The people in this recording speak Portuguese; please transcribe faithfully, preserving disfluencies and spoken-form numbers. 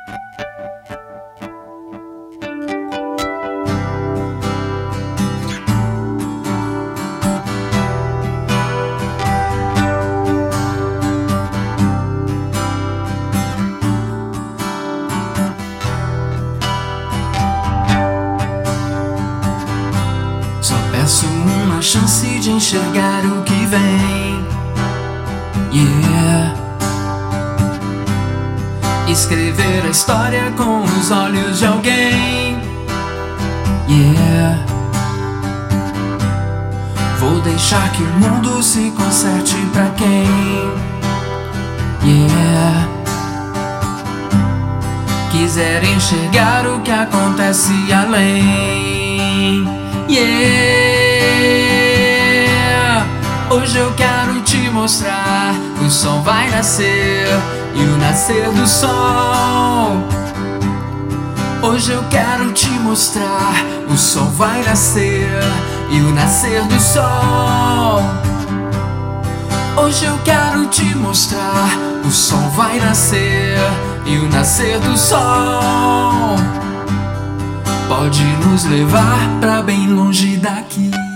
Só peço uma chance de enxergar o que vem. Yeah. Escrever a história com os olhos de alguém. Yeah. Vou deixar que o mundo se conserte pra quem. Yeah. Quiser enxergar o que acontece além. Yeah. Hoje eu quero te mostrar. O sol vai nascer e o nascer do sol. Hoje eu quero te mostrar. O sol vai nascer e o nascer do sol. Hoje eu quero te mostrar. O sol vai nascer e o nascer do sol pode nos levar pra bem longe daqui.